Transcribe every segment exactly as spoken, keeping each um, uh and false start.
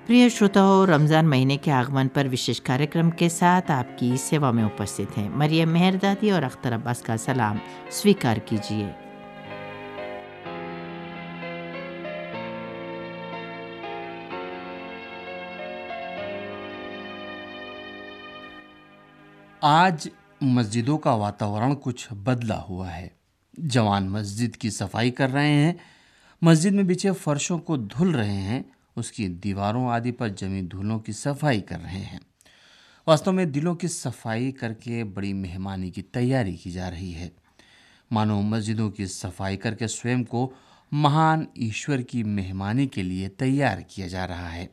प्रिय श्रोताओं, रमज़ान महीने के आगमन पर विशेष कार्यक्रम के साथ आपकी सेवा में उपस्थित हैं मरियम मेहरदादी और अख्तर अब्बास का सलाम स्वीकार कीजिए। आज मस्जिदों का वातावरण कुछ बदला हुआ है। जवान मस्जिद की सफाई कर रहे हैं, मस्जिद में बिछे फर्शों को धुल रहे हैं, उसकी दीवारों आदि पर जमी धूलों की सफाई कर रहे हैं। वास्तव में दिलों की सफाई करके बड़ी मेहमानी की तैयारी की जा रही है। मानो मस्जिदों की सफाई करके स्वयं को महान ईश्वर की मेहमानी के लिए तैयार किया जा रहा है।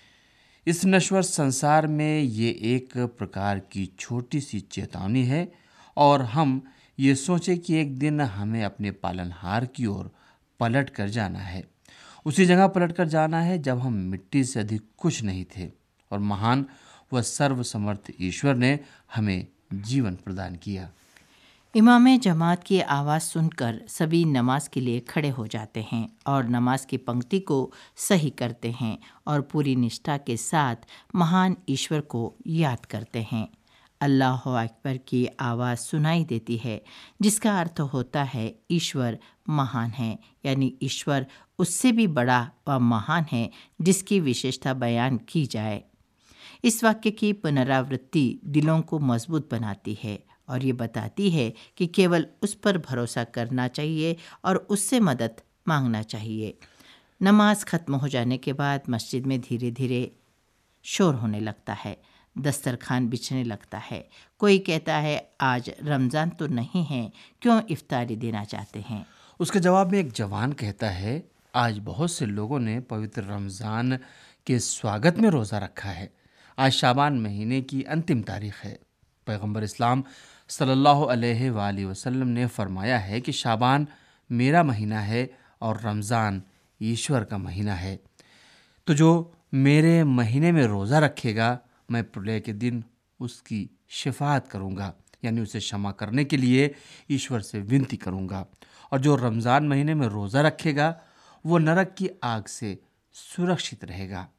इस नश्वर संसार में ये एक प्रकार की छोटी सी चेतावनी है और हम ये सोचें कि एक दिन हमें अपने पालनहार की ओर पलट कर जाना है। उसी जगह पलट कर जाना है जब हम मिट्टी से अधिक कुछ नहीं थे और महान व सर्वसमर्थ ईश्वर ने हमें जीवन प्रदान किया। इमाम जमात की आवाज़ सुनकर सभी नमाज के लिए खड़े हो जाते हैं और नमाज की पंक्ति को सही करते हैं और पूरी निष्ठा के साथ महान ईश्वर को याद करते हैं। अल्लाह अकबर की आवाज़ सुनाई देती है, जिसका अर्थ होता है ईश्वर महान है, यानी ईश्वर उससे भी बड़ा व महान है जिसकी विशेषता बयान की जाए। इस वाक्य की पुनरावृत्ति दिलों को मजबूत बनाती है और ये बताती है कि केवल उस पर भरोसा करना चाहिए और उससे मदद मांगना चाहिए। नमाज खत्म हो जाने के बाद मस्जिद में धीरे धीरे शोर होने लगता है, दस्तरखान बिछने लगता है। कोई कहता है आज रमज़ान तो नहीं है, क्यों इफ्तारी देना चाहते हैं। उसके जवाब में एक जवान कहता है, आज बहुत से लोगों ने पवित्र रमज़ान के स्वागत में रोज़ा रखा है। आज शाबान महीने की अंतिम तारीख है। पैगंबर इस्लाम सल्लल्लाहु अलैहि वालैहि वसल्लम ने फरमाया है कि शाबान मेरा महीना है और रमज़ान ईश्वर का महीना है। तो जो मेरे महीने में रोज़ा रखेगा, मैं प्रलय के दिन उसकी शिफात करूँगा, यानी उसे क्षमा करने के लिए ईश्वर से विनती करूँगा। और जो रमज़ान महीने में रोज़ा रखेगा वो नरक की आग से सुरक्षित रहेगा।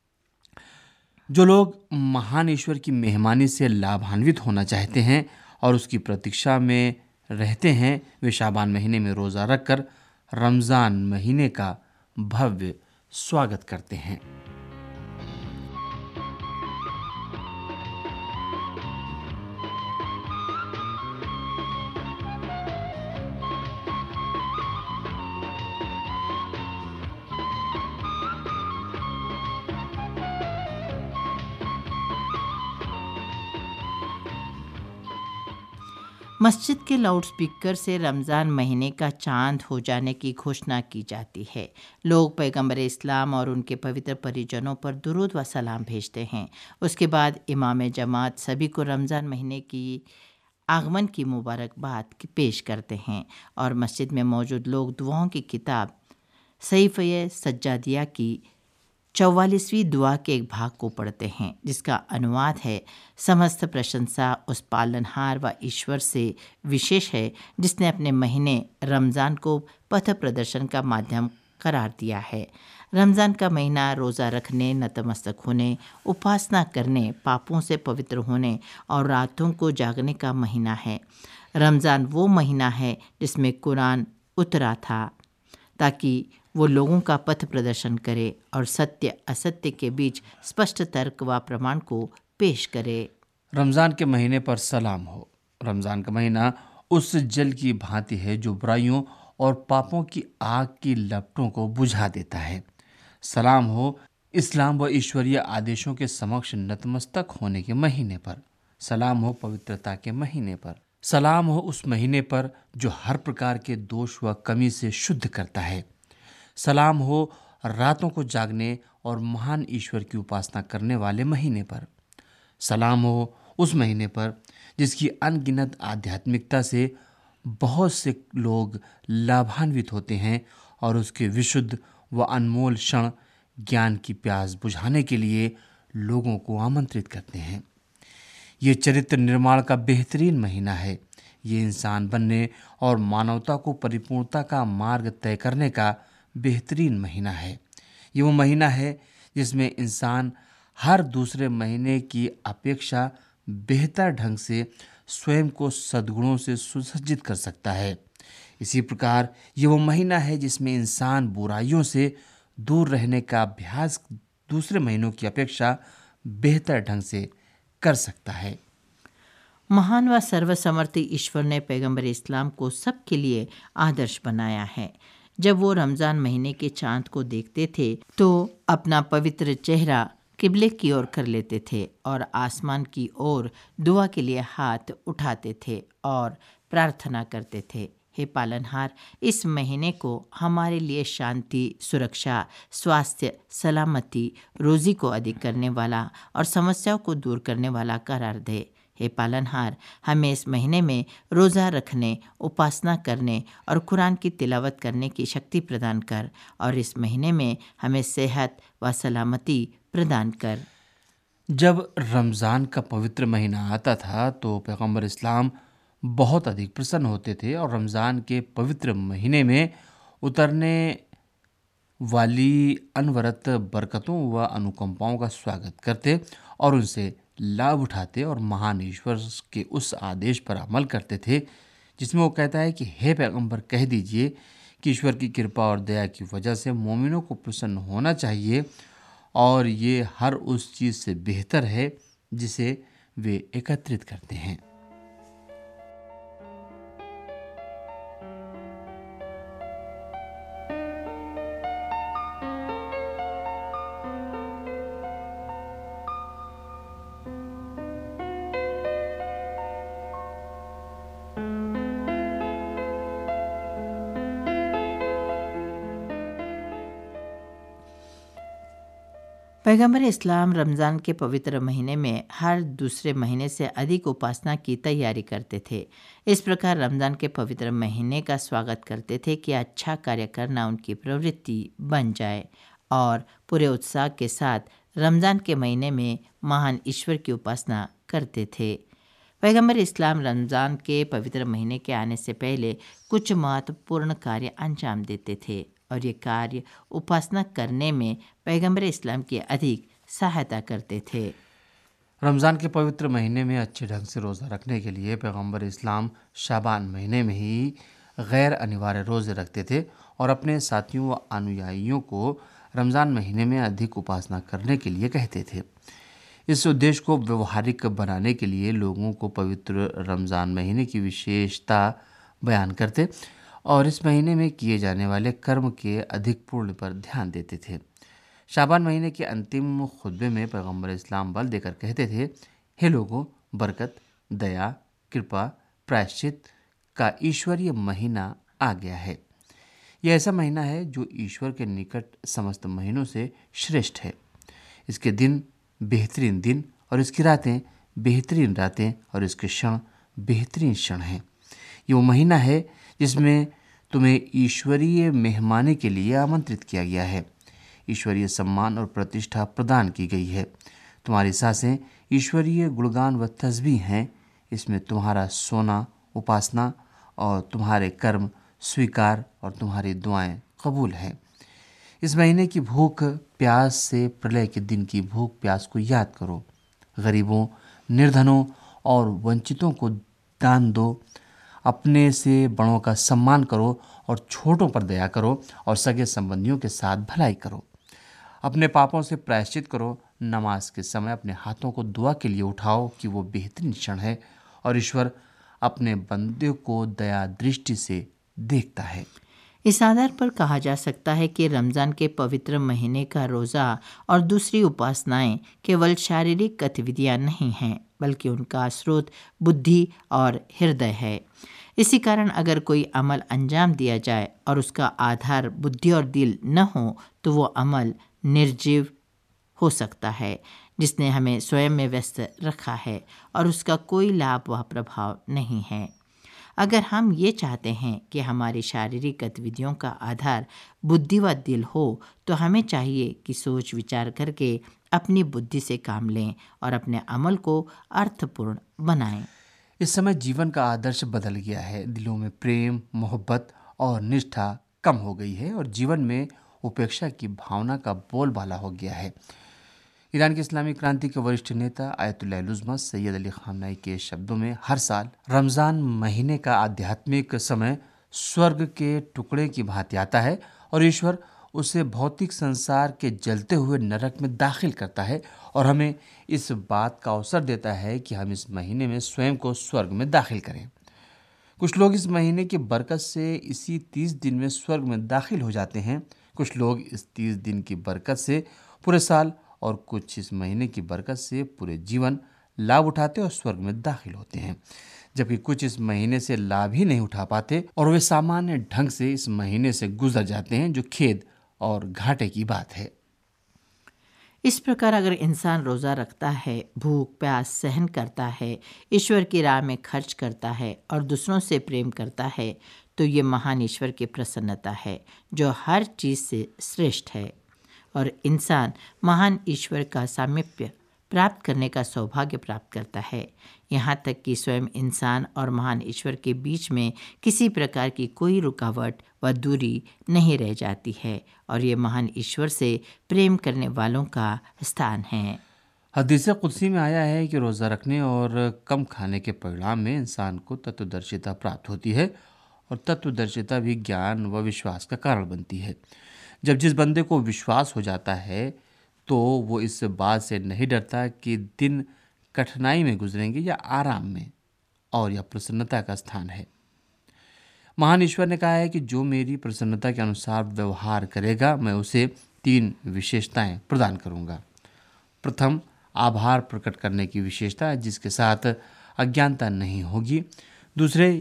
जो लोग महान ईश्वर की मेहमानी से लाभान्वित होना चाहते हैं और उसकी प्रतीक्षा में रहते हैं, वे शाबान महीने में रोज़ा रखकर रमज़ान महीने का भव्य स्वागत करते हैं। मस्जिद के लाउडस्पीकर से रमज़ान महीने का चांद हो जाने की घोषणा की जाती है। लोग पैगंबर इस्लाम और उनके पवित्र परिजनों पर दुरूद व सलाम भेजते हैं। उसके बाद इमाम जमात सभी को रमज़ान महीने की आगमन की मुबारकबाद पेश करते हैं और मस्जिद में मौजूद लोग दुआओं की किताब सहीफ़े सज्जादिया की चौवालीसवीं दुआ के एक भाग को पढ़ते हैं, जिसका अनुवाद है, समस्त प्रशंसा उस पालनहार व ईश्वर से विशेष है जिसने अपने महीने रमज़ान को पथ प्रदर्शन का माध्यम करार दिया है। रमज़ान का महीना रोज़ा रखने, नतमस्तक होने, उपासना करने, पापों से पवित्र होने और रातों को जागने का महीना है। रमज़ान वो महीना है जिसमें कुरान उतरा था ताकि वो लोगों का पथ प्रदर्शन करे और सत्य असत्य के बीच स्पष्ट तर्क व प्रमाण को पेश करे। रमज़ान के महीने पर सलाम हो। रमज़ान का महीना उस जल की भांति है जो बुराइयों और पापों की आग की लपटों को बुझा देता है। सलाम हो इस्लाम व ईश्वरीय आदेशों के समक्ष नतमस्तक होने के महीने पर। सलाम हो पवित्रता के महीने पर। सलाम हो उस महीने पर जो हर प्रकार के दोष व कमी से शुद्ध करता है। सलाम हो रातों को जागने और महान ईश्वर की उपासना करने वाले महीने पर। सलाम हो उस महीने पर जिसकी अनगिनत आध्यात्मिकता से बहुत से लोग लाभान्वित होते हैं और उसके विशुद्ध व अनमोल क्षण ज्ञान की प्यास बुझाने के लिए लोगों को आमंत्रित करते हैं। ये चरित्र निर्माण का बेहतरीन महीना है। ये इंसान बनने और मानवता को परिपूर्णता का मार्ग तय करने का बेहतरीन महीना है। ये वो महीना है जिसमें इंसान हर दूसरे महीने की अपेक्षा बेहतर ढंग से स्वयं को सद्गुणों से सुसज्जित कर सकता है। इसी प्रकार ये वो महीना है जिसमें इंसान बुराइयों से दूर रहने का अभ्यास दूसरे महीनों की अपेक्षा बेहतर ढंग से कर सकता है। महान व सर्वसमर्थी ईश्वर ने पैगंबर इस्लाम को सबके लिए आदर्श बनाया है। जब वो रमज़ान महीने के चांद को देखते थे तो अपना पवित्र चेहरा किबले की ओर कर लेते थे और आसमान की ओर दुआ के लिए हाथ उठाते थे और प्रार्थना करते थे, हे पालनहार, इस महीने को हमारे लिए शांति, सुरक्षा, स्वास्थ्य, सलामती, रोज़ी को अधिक करने वाला और समस्याओं को दूर करने वाला करार दे। हे पालनहार, हमें इस महीने में रोज़ा रखने, उपासना करने और कुरान की तिलावत करने की शक्ति प्रदान कर और इस महीने में हमें सेहत व सलामती प्रदान कर। जब रमज़ान का पवित्र महीना आता था तो पैगंबर इस्लाम बहुत अधिक प्रसन्न होते थे और रमज़ान के पवित्र महीने में उतरने वाली अनवरत बरकतों व अनुकंपाओं का स्वागत करते और उनसे लाभ उठाते और महान ईश्वर के उस आदेश पर अमल करते थे जिसमें वो कहता है कि हे पैगंबर, कह दीजिए कि ईश्वर की कृपा और दया की वजह से मोमिनों को प्रसन्न होना चाहिए और ये हर उस चीज़ से बेहतर है जिसे वे एकत्रित करते हैं। पैगंबर इस्लाम रमज़ान के पवित्र महीने में हर दूसरे महीने से अधिक उपासना की तैयारी करते थे। इस प्रकार रमज़ान के पवित्र महीने का स्वागत करते थे कि अच्छा कार्य करना उनकी प्रवृत्ति बन जाए और पूरे उत्साह के साथ रमज़ान के महीने में महान ईश्वर की उपासना करते थे। पैगंबर इस्लाम रमज़ान के पवित्र महीने के आने से पहले कुछ महत्वपूर्ण कार्य अंजाम देते थे और ये कार्य उपासना करने में पैगंबर इस्लाम की अधिक सहायता करते थे। रमज़ान के पवित्र महीने में अच्छे ढंग से रोज़ा रखने के लिए पैगंबर इस्लाम शाबान महीने में ही गैर अनिवार्य रोज़े रखते थे और अपने साथियों व अनुयायियों को रमज़ान महीने में अधिक उपासना करने के लिए कहते थे। इस उद्देश्य को व्यवहारिक बनाने के लिए लोगों को पवित्र रमज़ान महीने की विशेषता बयान करते और इस महीने में किए जाने वाले कर्म के अधिक पुण्य पर ध्यान देते थे। शाबान महीने के अंतिम खुतबे में पैगंबर इस्लाम बल देकर कहते थे, हे लोगों, बरकत, दया, कृपा, प्रायश्चित का ईश्वरीय महीना आ गया है। यह ऐसा महीना है जो ईश्वर के निकट समस्त महीनों से श्रेष्ठ है। इसके दिन बेहतरीन दिन और इसकी रातें बेहतरीन रातें और इसके क्षण बेहतरीन क्षण हैं। ये वो महीना है जिसमें तुम्हें ईश्वरीय मेहमानी के लिए आमंत्रित किया गया है। ईश्वरीय सम्मान और प्रतिष्ठा प्रदान की गई है। तुम्हारी सांसें ईश्वरीय गुणगान व तस्बीह हैं। इसमें तुम्हारा सोना उपासना और तुम्हारे कर्म स्वीकार और तुम्हारी दुआएं कबूल हैं। इस महीने की भूख प्यास से प्रलय के दिन की भूख प्यास को याद करो। गरीबों, निर्धनों और वंचितों को दान दो। अपने से बड़ों का सम्मान करो और छोटों पर दया करो और सगे संबंधियों के साथ भलाई करो। अपने पापों से प्रायश्चित करो। नमाज के समय अपने हाथों को दुआ के लिए उठाओ कि वो बेहतरीन क्षण है और ईश्वर अपने बंदे को दया दृष्टि से देखता है। इस आधार पर कहा जा सकता है कि रमज़ान के पवित्र महीने का रोज़ा और दूसरी उपासनाएं केवल शारीरिक गतिविधियां नहीं हैं, बल्कि उनका स्रोत बुद्धि और हृदय है। इसी कारण अगर कोई अमल अंजाम दिया जाए और उसका आधार बुद्धि और दिल न हो तो वो अमल निर्जीव हो सकता है, जिसने हमें स्वयं में व्यस्त रखा है और उसका कोई लाभ व प्रभाव नहीं है। अगर हम ये चाहते हैं कि हमारी शारीरिक गतिविधियों का आधार बुद्धि व दिल हो तो हमें चाहिए कि सोच विचार करके अपनी बुद्धि से काम लें और अपने अमल को अर्थपूर्ण बनाएं। इस समय जीवन का आदर्श बदल गया है। दिलों में प्रेम, मोहब्बत और निष्ठा कम हो गई है और जीवन में उपेक्षा की भावना का बोलबाला हो गया है। ईरान की इस्लामी क्रांति के वरिष्ठ नेता Ayatollah Uzma Sayyid Ali Khamenei के शब्दों में हर साल रमज़ान महीने का आध्यात्मिक समय स्वर्ग के टुकड़े की भांति आता है और ईश्वर उसे भौतिक संसार के जलते हुए नरक में दाखिल करता है और हमें इस बात का अवसर देता है कि हम इस महीने में स्वयं को स्वर्ग में दाखिल करें। कुछ लोग इस महीने की बरकत से इसी तीस दिन में स्वर्ग में दाखिल हो जाते हैं, कुछ लोग इस तीस दिन की बरकत से पूरे साल और कुछ इस महीने की बरकत से पूरे जीवन लाभ उठाते और स्वर्ग में दाखिल होते हैं, जबकि कुछ इस महीने से लाभ ही नहीं उठा पाते और वे सामान्य ढंग से इस महीने से गुजर जाते हैं, जो खेद और घाटे की बात है। इस प्रकार अगर इंसान रोज़ा रखता है, भूख प्यास सहन करता है, ईश्वर की राह में खर्च करता है और दूसरों से प्रेम करता है, तो ये महान ईश्वर की प्रसन्नता है जो हर चीज़ से श्रेष्ठ है और इंसान महान ईश्वर का सामीप्य प्राप्त करने का सौभाग्य प्राप्त करता है, यहाँ तक कि स्वयं इंसान और महान ईश्वर के बीच में किसी प्रकार की कोई रुकावट व दूरी नहीं रह जाती है और ये महान ईश्वर से प्रेम करने वालों का स्थान है। हदीस कुदसी में आया है कि रोज़ा रखने और कम खाने के परिणाम में इंसान को तत्वदर्शिता प्राप्त होती है और तत्वदर्शिता भी ज्ञान व विश्वास का कारण बनती है। जब जिस बंदे को विश्वास हो जाता है तो वो इस बात से नहीं डरता कि दिन कठिनाई में गुजरेंगे या आराम में, और यह प्रसन्नता का स्थान है। महान ईश्वर ने कहा है कि जो मेरी प्रसन्नता के अनुसार व्यवहार करेगा मैं उसे तीन विशेषताएं प्रदान करूंगा। प्रथम, आभार प्रकट करने की विशेषता जिसके साथ अज्ञानता नहीं होगी। दूसरे,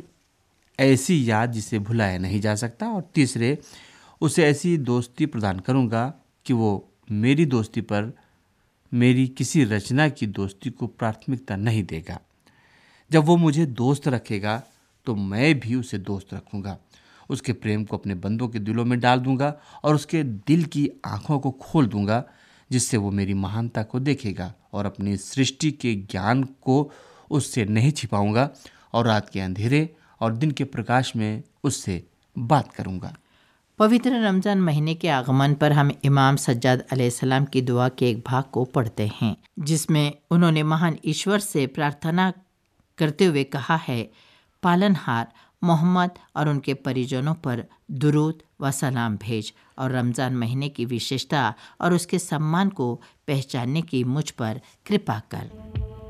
ऐसी याद जिसे भुलाया नहीं जा सकता। और तीसरे, उसे ऐसी दोस्ती प्रदान करूंगा कि वो मेरी दोस्ती पर मेरी किसी रचना की दोस्ती को प्राथमिकता नहीं देगा। जब वो मुझे दोस्त रखेगा तो मैं भी उसे दोस्त रखूंगा। उसके प्रेम को अपने बंदों के दिलों में डाल दूंगा और उसके दिल की आंखों को खोल दूंगा, जिससे वो मेरी महानता को देखेगा और अपनी सृष्टि के ज्ञान को उससे नहीं छिपाऊंगा और रात के अंधेरे और दिन के प्रकाश में उससे बात करूंगा। पवित्र रमज़ान महीने के आगमन पर हम इमाम सज्जाद अलैहिस्सलाम की दुआ के एक भाग को पढ़ते हैं, जिसमें उन्होंने महान ईश्वर से प्रार्थना करते हुए कहा है, पालनहार मोहम्मद और उनके परिजनों पर दुरूद व सलाम भेज और रमज़ान महीने की विशेषता और उसके सम्मान को पहचानने की मुझ पर कृपा कर।